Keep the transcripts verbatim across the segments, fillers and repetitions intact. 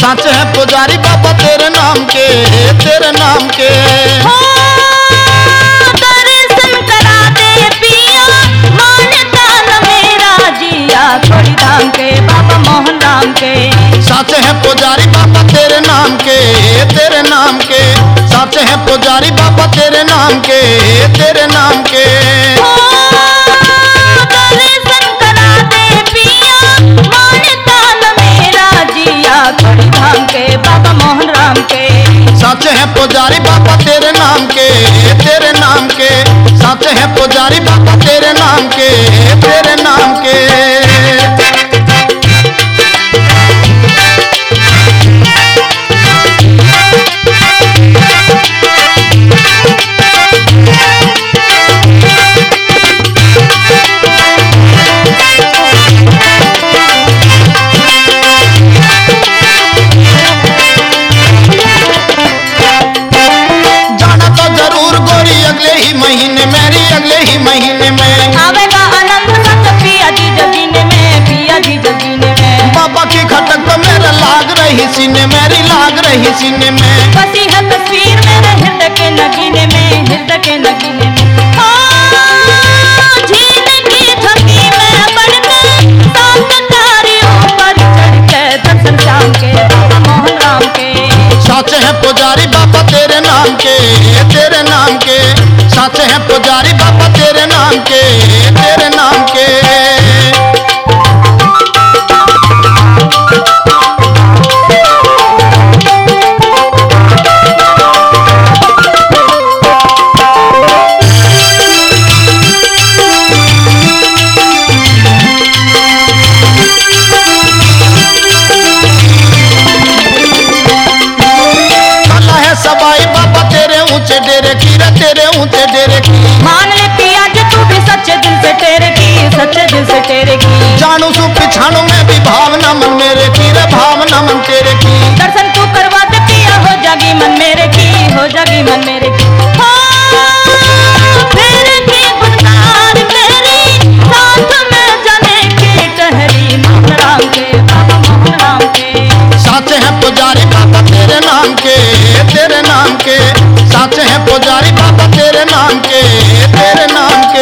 सच है पुजारी बाबा तेरे नाम के, तेरे नाम के। हो दर्शन करा दे पिया, मानता न मेरा जिया, खोड़ी धाम के बाबा मोहन राम के। सच है पुजारी बाबा तेरे नाम के, तेरे नाम के। सच है पुजारी बाबा तेरे नाम के, तेरे नाम के। हो दर्शन करा दे पिया, मानता न मेरा जिया, खोड़ी धाम के बाबा मोहन राम के। सच है पुजारी बाबा तेरे नाम के, तेरे नाम के। सच है पुजारी बाबा तेरे नाम के, तेरे नाम के। महीने मेरी अगले ही महीने में आवेगा आनंद संग पिया जी जगीने में, पिया जी जगीने में। बाबा की खटक तो मेरे लाग रही सीने, मेरी लाग रही सीने में। बसी है तस्वीर मेरे हृदय के नगीने में, हृदय के नगीने में। ओ झील की झपकी में बढ़कर सात तारियों पर चढ़ के दर्शन श्याम के बाबा मोहन राम के। सच है पुजारी बाबा तेरे नाम के, तेरे नाम के। सच है पुजारी बाबा तेरे नाम के, तेरे नाम के। कला है सबाई बाबा तेरे ऊंचे डेरे की, रे तेरे ऊंचे डेरे की। मान ले पिया जी तू भी सच्चे दिल से तेरे की, सच्चे दिल से तेरे की। जानू सु पिछाणु में भी भावना मन मेरे की, रे भावना मन तेरे की। दर्शन तू करवा दे पिया, हो जागी मन मेरे की, हो जागी मन मेरे की। हो फिर की गुलजार तेरी साथ में जाने की टहरी, मोहन राम के बाबा मोहन राम के। सच है पुजारी बाबा तेरे नाम के, तेरे नाम के। सच है पुजारी बाबा तेरे नाम के, तेरे नाम के।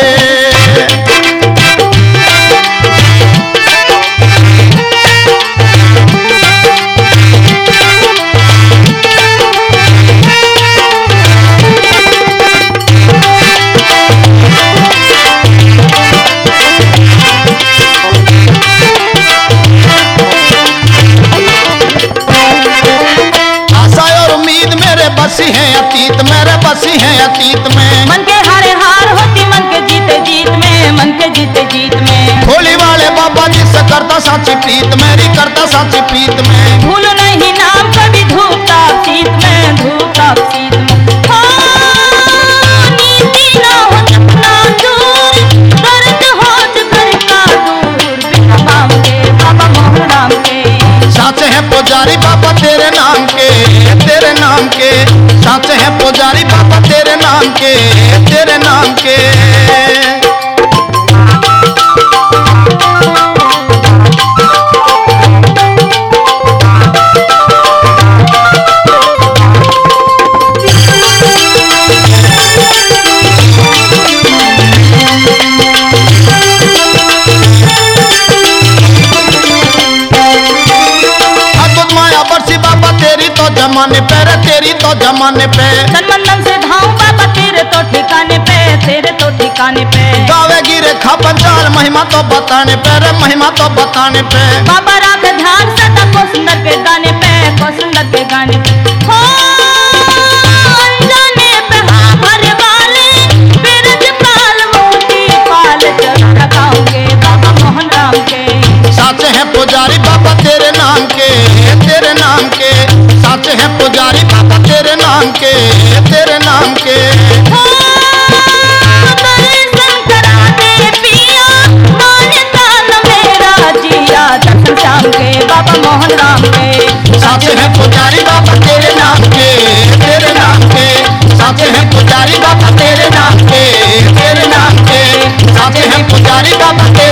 बसी है अतीत मेरे, बसी है अतीत में। मन के हारे हार होती, मन के जीते जीत में, मन के जीते जीत में। भोली वाले बाबा जी से करता साची प्रीत, मेरी करता साची प्रीत में। भूल नहीं नाम कभी धूप ताप शीत में, धूप ताप शीत में। हो नीति ना हो ना दूर, दर्द हो जिगर का दूर, बिना बाम के बाबा मोहन राम के। सच है पुजारी बाबा तेरे नाम के, तेरे नाम के। सच है पुजारी बाबा तेरे नाम के, तेरे नाम के। अद्भुत माया बरसी बाबा तेरी तो जमाने पे, रे तेरी तो जमाने पे। सनमंदन से धाऊं बाबा तेरे तो ठिकाने पे, तेरे तो ठिकाने पे। गावे गिरे खापन चाल महिमा तो बताने पे, रे महिमा तो बताने पे। बाबा राख ध्यान सदा को सुंदर के गाने पे, को सुंदर के गाने पे। हो अनजाने पे हाँ भरे वाले, बिरज पाल मोती पाल चरण रखाओगे बाबा मोहन राम के। सच है पुजारी बाबा तेरे नाम के, तेरे नाम के। सच है पुजारी बाबा तेरे नाम के, तेरे नाम के। हो दर्शन करा दे पिया, मानता न मेरा जिया, दर्शन श्याम के बाबा मोहन राम के। सच है पुजारी बाबा तेरे नाम के, तेरे नाम के। सच है पुजारी बाबा तेरे नाम के, तेरे नाम के। सच है पुजारी बाबा तेरे